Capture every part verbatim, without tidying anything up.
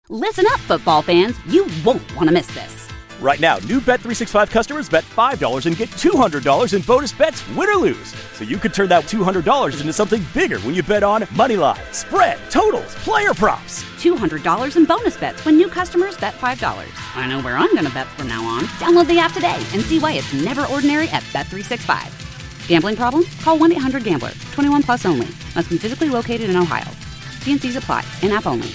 Listen up, football fans. You won't want to miss this. Right now, new Bet three sixty-five customers bet five dollars and get two hundred dollars in bonus bets, win or lose. So you could turn that two hundred dollars into something bigger when you bet on moneyline, spread, totals, player props. two hundred dollars in bonus bets when new customers bet five dollars. I know where I'm going to bet from now on. Download the app today and see why it's never ordinary at Bet three sixty-five. Gambling problem? Call one eight hundred gambler. twenty-one plus only. Must be physically located in Ohio. T and C's apply. In-app only.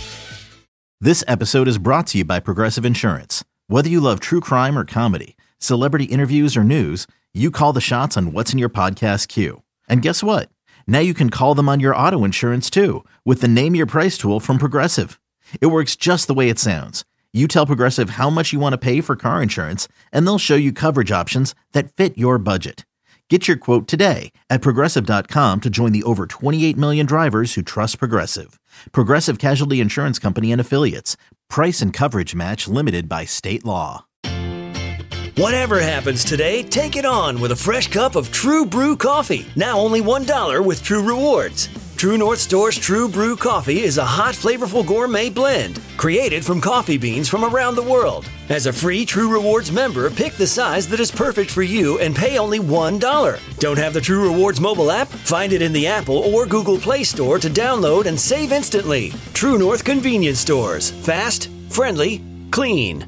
This episode is brought to you by Progressive Insurance. Whether you love true crime or comedy, celebrity interviews or news, you call the shots on what's in your podcast queue. And guess what? Now you can call them on your auto insurance too with the Name Your Price tool from Progressive. It works just the way it sounds. You tell Progressive how much you want to pay for car insurance, and they'll show you coverage options that fit your budget. Get your quote today at Progressive dot com to join the over twenty-eight million drivers who trust Progressive. Progressive Casualty Insurance Company and Affiliates. Price and coverage match limited by state law. Whatever happens today, take it on with a fresh cup of True Brew coffee. Now only one dollar with True Rewards. True North Store's True Brew coffee is a hot, flavorful gourmet blend created from coffee beans from around the world. As a free True Rewards member, pick the size that is perfect for you and pay only one dollar. Don't have the True Rewards mobile app? Find it in the Apple or Google Play Store to download and save instantly. True North Convenience Stores. Fast, friendly, clean.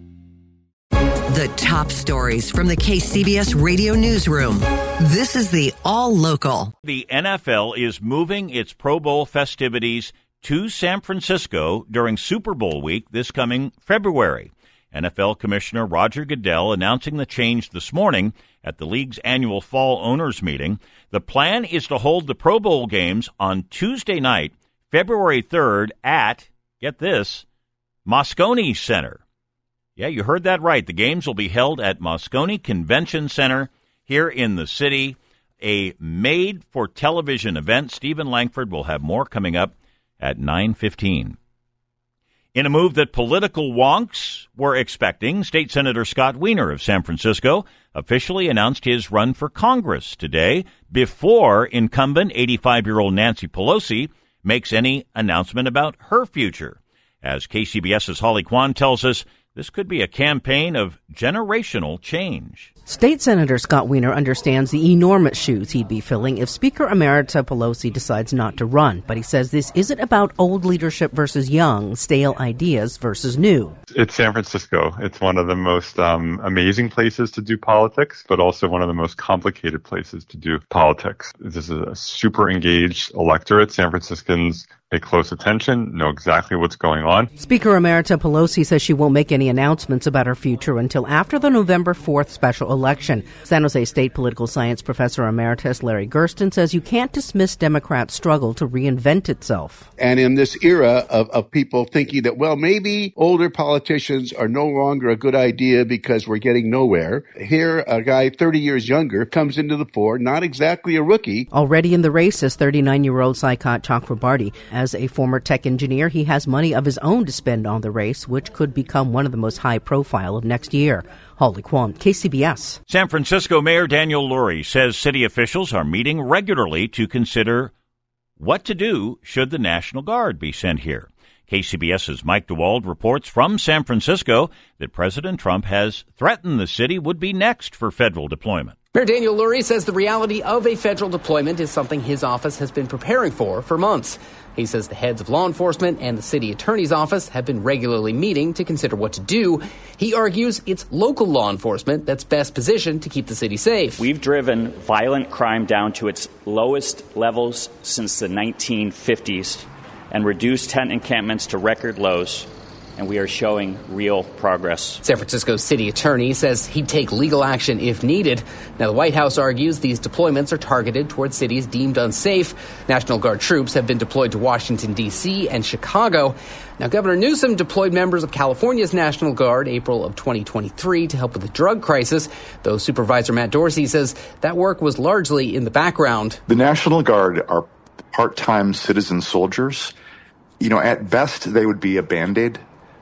The top stories from the K C B S Radio Newsroom. This is the All Local. The N F L is moving its Pro Bowl festivities to San Francisco during Super Bowl week this coming February. N F L Commissioner Roger Goodell announcing the change this morning at the league's annual fall owners meeting. The plan is to hold the Pro Bowl games on Tuesday night, February third at, get this, Moscone Center. Yeah, you heard that right. The games will be held at Moscone Convention Center here in the city, a made-for-television event. Stephen Langford will have more coming up at nine fifteen. In a move that political wonks were expecting, State Senator Scott Wiener of San Francisco officially announced his run for Congress today before incumbent eighty-five-year-old Nancy Pelosi makes any announcement about her future. As KCBS's Holly Kwan tells us, this could be a campaign of generational change. State Senator Scott Wiener understands the enormous shoes he'd be filling if Speaker Emerita Pelosi decides not to run. But he says this isn't about old leadership versus young, stale ideas versus new. It's San Francisco. It's one of the most um, amazing places to do politics, but also one of the most complicated places to do politics. This is a super engaged electorate. San Franciscans pay close attention, know exactly what's going on. Speaker Emerita Pelosi says she won't make any announcements about her future until after the November fourth special election. San Jose State political science professor emeritus Larry Gersten says you can't dismiss Democrats' struggle to reinvent itself. And in this era of, of people thinking that, well, maybe older politicians are no longer a good idea because we're getting nowhere, here a guy thirty years younger comes into the fore, not exactly a rookie. Already in the race is thirty-nine-year-old Saikat Chakrabarty. As a former tech engineer, he has money of his own to spend on the race, which could become one of the most high-profile of next year. Holly Kwan, K C B S. San Francisco Mayor Daniel Lurie says city officials are meeting regularly to consider what to do should the National Guard be sent here. KCBS's Mike DeWald reports from San Francisco that President Trump has threatened the city would be next for federal deployment. Mayor Daniel Lurie says the reality of a federal deployment is something his office has been preparing for for months. He says the heads of law enforcement and the city attorney's office have been regularly meeting to consider what to do. He argues it's local law enforcement that's best positioned to keep the city safe. We've driven violent crime down to its lowest levels since the nineteen fifties and reduced tent encampments to record lows. And we are showing real progress. San Francisco city attorney says he'd take legal action if needed. Now, the White House argues these deployments are targeted towards cities deemed unsafe. National Guard troops have been deployed to Washington, D C and Chicago. Now, Governor Newsom deployed members of California's National Guard April of twenty twenty-three to help with the drug crisis, though Supervisor Matt Dorsey says that work was largely in the background. The National Guard are part-time citizen soldiers. You know, at best, they would be a Band-Aid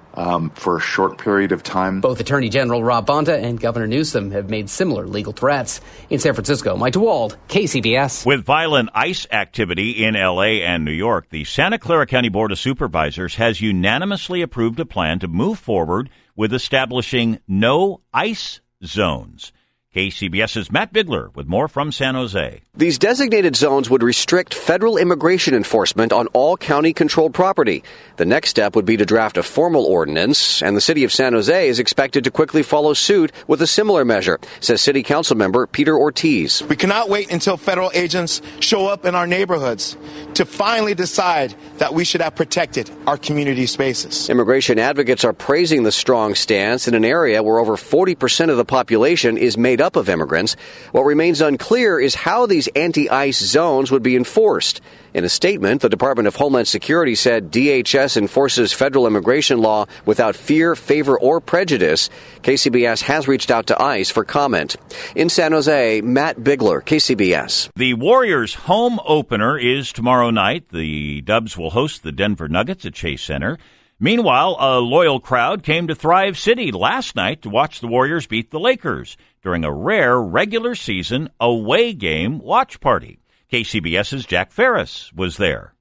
um, for a short period of time. Both Attorney General Rob Bonta and Governor Newsom have made similar legal threats. In San Francisco, Mike DeWald, K C B S. With violent ICE activity in L A and New York, the Santa Clara County Board of Supervisors has unanimously approved a plan to move forward with establishing no ICE zones. K C B S's Matt Bigler with more from San Jose. These designated zones would restrict federal immigration enforcement on all county-controlled property. The next step would be to draft a formal ordinance, and the city of San Jose is expected to quickly follow suit with a similar measure, says City Council member Peter Ortiz. We cannot wait until federal agents show up in our neighborhoods to finally decide that we should have protected our community spaces. Immigration advocates are praising the strong stance in an area where over forty percent of the population is made up of immigrants. What remains unclear is how these anti-ICE zones would be enforced. In a statement, the Department of Homeland Security said D H S enforces federal immigration law without fear, favor, or prejudice. K C B S has reached out to ICE for comment. In San Jose, Matt Bigler, K C B S. The Warriors' home opener is tomorrow night. The Dubs will host the Denver Nuggets at Chase Center. Meanwhile, a loyal crowd came to Thrive City last night to watch the Warriors beat the Lakers during a rare regular season away game watch party. K C B S's Jack Ferris was there.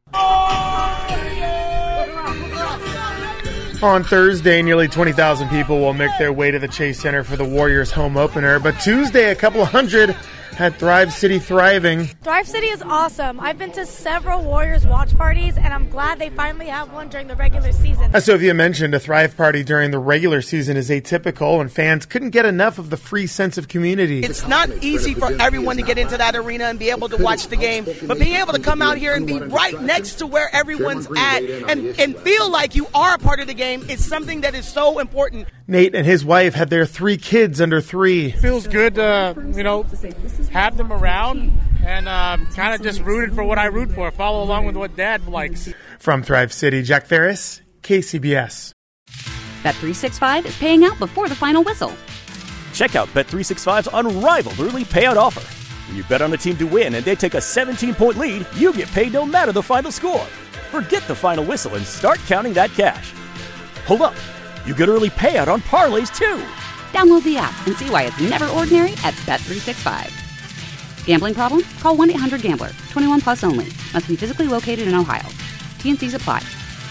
On Thursday, nearly twenty thousand people will make their way to the Chase Center for the Warriors' home opener. But Tuesday, a couple hundred had Thrive City thriving. Thrive City is awesome. I've been to several Warriors watch parties, and I'm glad they finally have one during the regular season. As Sophia mentioned, a Thrive party during the regular season is atypical, and fans couldn't get enough of the free sense of community. It's not easy for everyone to get into that arena and be able to watch the game, but being able to come out here and be right next to where everyone's at and, and feel like you are a part of the game is something that is so important. Nate and his wife had their three kids under three. Feels good to, you know, have them around and uh, kind of just rooted for what I root for, follow along with what Dad likes. From Thrive City, Jack Ferris, K C B S. Bet three sixty-five is paying out before the final whistle. Check out Bet three sixty-five's unrivaled early payout offer. When you bet on a team to win and they take a seventeen-point lead, you get paid no matter the final score. Forget the final whistle and start counting that cash. Hold up. You get early payout on parlays, too. Download the app and see why it's never ordinary at Bet three sixty-five. Gambling problem? Call one eight hundred gambler. twenty-one plus only. Must be physically located in Ohio. T N Cs apply.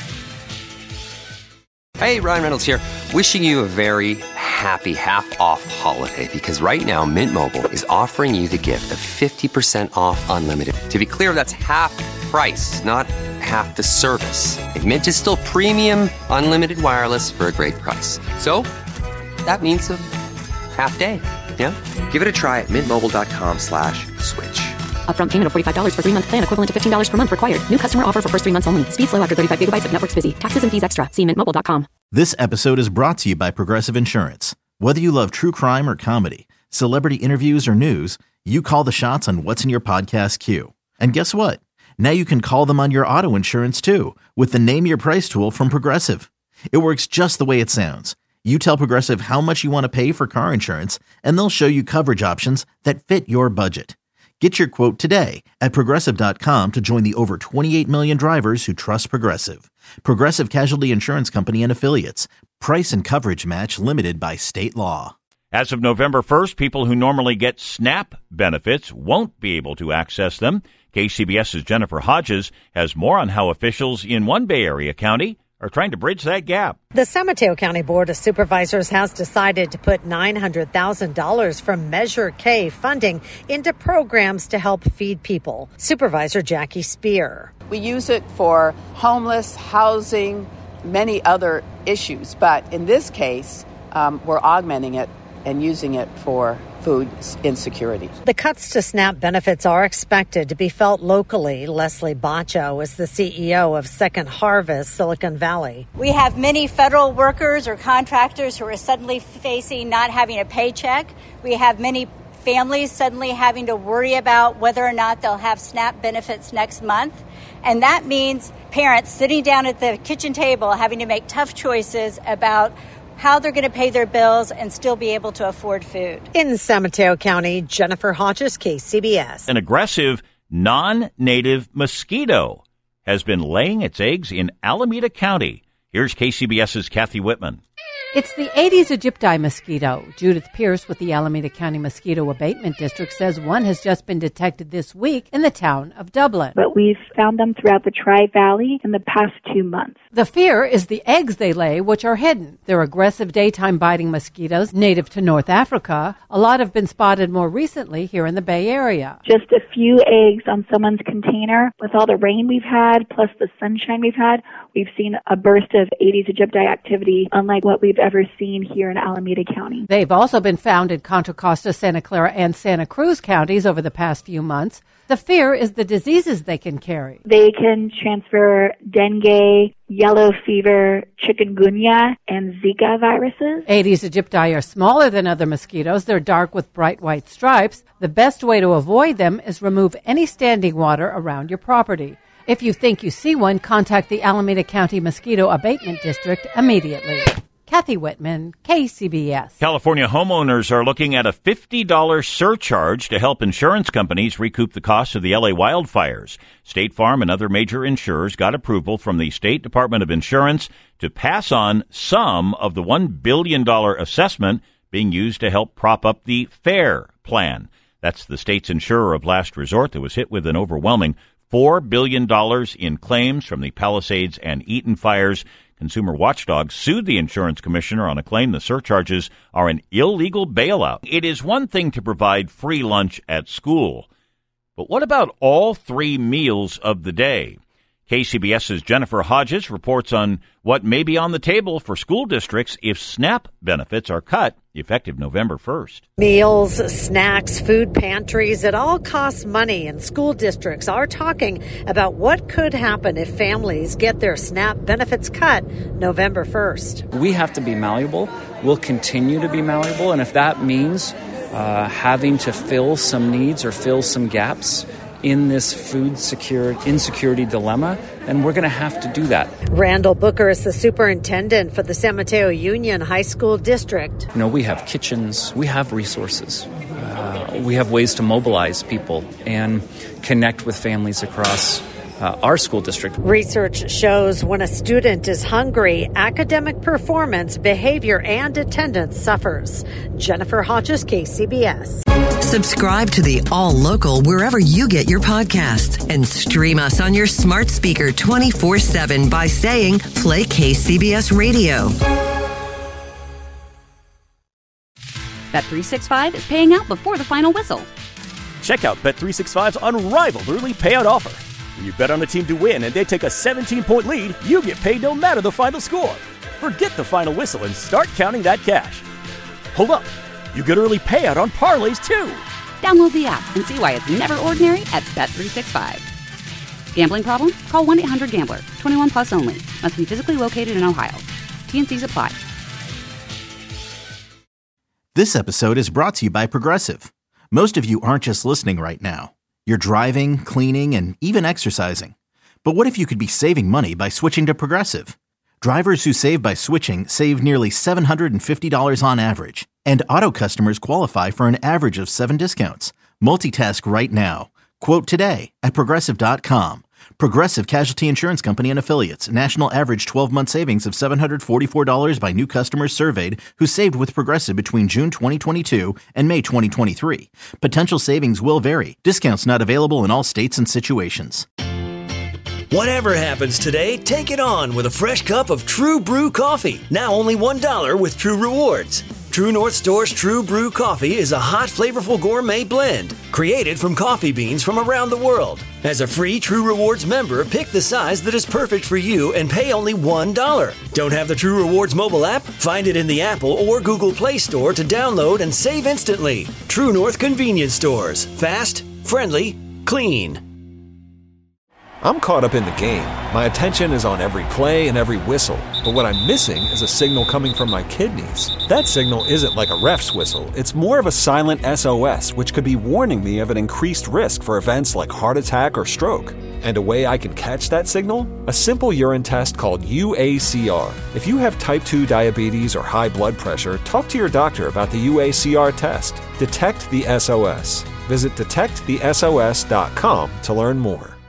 Hey, Ryan Reynolds here. Wishing you a very happy half-off holiday, because right now Mint Mobile is offering you the gift of fifty percent off unlimited. To be clear, that's half price, not half the service. And Mint is still premium unlimited wireless for a great price. So that means a half day. Yeah? Give it a try at mintmobile.com slash switch. Upfront payment of forty-five dollars for three-month plan equivalent to fifteen dollars per month required. New customer offer for first three months only. Speed slow after thirty-five gigabytes if network's busy. Taxes and fees extra. See mint mobile dot com. This episode is brought to you by Progressive Insurance. Whether you love true crime or comedy, celebrity interviews or news, you call the shots on what's in your podcast queue. And guess what? Now you can call them on your auto insurance too with the Name Your Price tool from Progressive. It works just the way it sounds. You tell Progressive how much you want to pay for car insurance, and they'll show you coverage options that fit your budget. Get your quote today at Progressive dot com to join the over twenty-eight million drivers who trust Progressive. Progressive Casualty Insurance Company and Affiliates. Price and coverage match limited by state law. As of November first, people who normally get SNAP benefits won't be able to access them. K C B S's Jennifer Hodges has more on how officials in one Bay Area county are trying to bridge that gap. The San Mateo County Board of Supervisors has decided to put nine hundred thousand dollars from Measure K funding into programs to help feed people. Supervisor Jackie Spear. We use it for homeless, housing, many other issues. But in this case, um, we're augmenting it and using it for food insecurity. The cuts to SNAP benefits are expected to be felt locally. Leslie Baccio is the C E O of Second Harvest, Silicon Valley. We have many federal workers or contractors who are suddenly facing not having a paycheck. We have many families suddenly having to worry about whether or not they'll have SNAP benefits next month. And that means parents sitting down at the kitchen table having to make tough choices about how they're going to pay their bills and still be able to afford food. In San Mateo County, Jennifer Hodges, K C B S. An aggressive non-native mosquito has been laying its eggs in Alameda County. Here's K C B S's Kathy Whitman. It's the Aedes aegypti mosquito. Judith Pierce with the Alameda County Mosquito Abatement District says one has just been detected this week in the town of Dublin. But we've found them throughout the Tri-Valley in the past two months. The fear is the eggs they lay, which are hidden. They're aggressive daytime biting mosquitoes native to North Africa. A lot have been spotted more recently here in the Bay Area. Just a few eggs on someone's container. With all the rain we've had, plus the sunshine we've had, we've seen a burst of Aedes aegypti activity unlike what we've ever seen here in Alameda County. They've also been found in Contra Costa, Santa Clara, and Santa Cruz counties over the past few months. The fear is the diseases they can carry. They can transfer dengue, yellow fever, chikungunya, and Zika viruses. Aedes aegypti are smaller than other mosquitoes. They're dark with bright white stripes. The best way to avoid them is remove any standing water around your property. If you think you see one, contact the Alameda County Mosquito Abatement District immediately. Kathy Whitman, K C B S. California homeowners are looking at a fifty dollars surcharge to help insurance companies recoup the costs of the L A wildfires. State Farm and other major insurers got approval from the State Department of Insurance to pass on some of the one billion dollars assessment being used to help prop up the FAIR plan. That's the state's insurer of last resort that was hit with an overwhelming four billion dollars in claims from the Palisades and Eaton fires. Consumer Watchdog sued the insurance commissioner on a claim the surcharges are an illegal bailout. It is one thing to provide free lunch at school, but what about all three meals of the day? KCBS's Jennifer Hodges reports on what may be on the table for school districts if SNAP benefits are cut effective November first. Meals, snacks, food pantries, it all costs money, and school districts are talking about what could happen if families get their SNAP benefits cut November first. We have to be malleable. We'll continue to be malleable, and if that means uh, having to fill some needs or fill some gaps in this food security insecurity dilemma, then we're going to have to do that. Randall Booker is the superintendent for the San Mateo Union High School District. You know, we have kitchens, we have resources, uh, we have ways to mobilize people and connect with families across Uh, our school district. Research shows when a student is hungry, academic performance, behavior, and attendance suffers. Jennifer Hodges, K C B S. Subscribe to the All Local wherever you get your podcasts and stream us on your smart speaker twenty-four seven by saying play K C B S Radio. Bet three sixty-five is paying out before the final whistle. Check out Bet three sixty-five's unrivaled early payout offer. When you bet on the team to win and they take a seventeen-point lead, you get paid no matter the final score. Forget the final whistle and start counting that cash. Hold up. You get early payout on parlays, too. Download the app and see why it's never ordinary at Bet three sixty-five. Gambling problem? Call one eight hundred gambler. twenty-one plus only. Must be physically located in Ohio. T N Cs apply. This episode is brought to you by Progressive. Most of you aren't just listening right now. You're driving, cleaning, and even exercising. But what if you could be saving money by switching to Progressive? Drivers who save by switching save nearly seven hundred fifty dollars on average. And auto customers qualify for an average of seven discounts. Multitask right now. Quote today at Progressive dot com. Progressive Casualty Insurance Company and Affiliates. National average twelve-month savings of seven hundred forty-four dollars by new customers surveyed who saved with Progressive between June twenty twenty-two and May twenty twenty-three. Potential savings will vary. Discounts not available in all states and situations. Whatever happens today, take it on with a fresh cup of True Brew coffee. Now only one dollar with True Rewards. True North Store's True Brew coffee is a hot, flavorful gourmet blend created from coffee beans from around the world. As a free True Rewards member, pick the size that is perfect for you and pay only one dollar. Don't have the True Rewards mobile app? Find it in the Apple or Google Play Store to download and save instantly. True North Convenience Stores. Fast, friendly, clean. I'm caught up in the game. My attention is on every play and every whistle. But what I'm missing is a signal coming from my kidneys. That signal isn't like a ref's whistle. It's more of a silent S O S, which could be warning me of an increased risk for events like heart attack or stroke. And a way I can catch that signal? A simple urine test called U A C R. If you have type two diabetes or high blood pressure, talk to your doctor about the U A C R test. Detect the S O S. Visit detect the S O S dot com to learn more.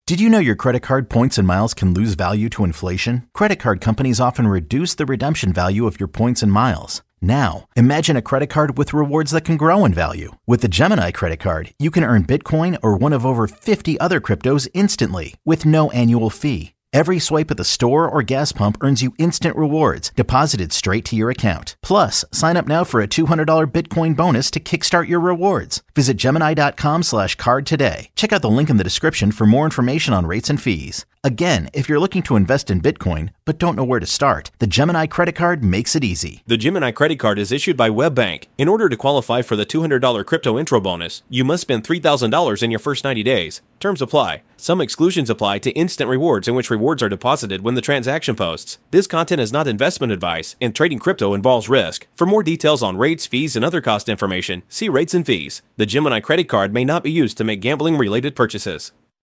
Did you know your credit card points and miles can lose value to inflation? Credit card companies often reduce the redemption value of your points and miles. Now, imagine a credit card with rewards that can grow in value. With the Gemini credit card, you can earn Bitcoin or one of over fifty other cryptos instantly with no annual fee. Every swipe at the store or gas pump earns you instant rewards deposited straight to your account. Plus, sign up now for a two hundred dollars Bitcoin bonus to kickstart your rewards. Visit Gemini.com slash card today. Check out the link in the description for more information on rates and fees. Again, if you're looking to invest in Bitcoin but don't know where to start, the Gemini credit card makes it easy. The Gemini credit card is issued by WebBank. In order to qualify for the two hundred dollars crypto intro bonus, you must spend three thousand dollars in your first ninety days. Terms apply. Some exclusions apply to instant rewards, in which rewards are deposited when the transaction posts. This content is not investment advice, and trading crypto involves risk. For more details on rates, fees, and other cost information, see rates and fees. The Gemini credit card may not be used to make gambling-related purchases.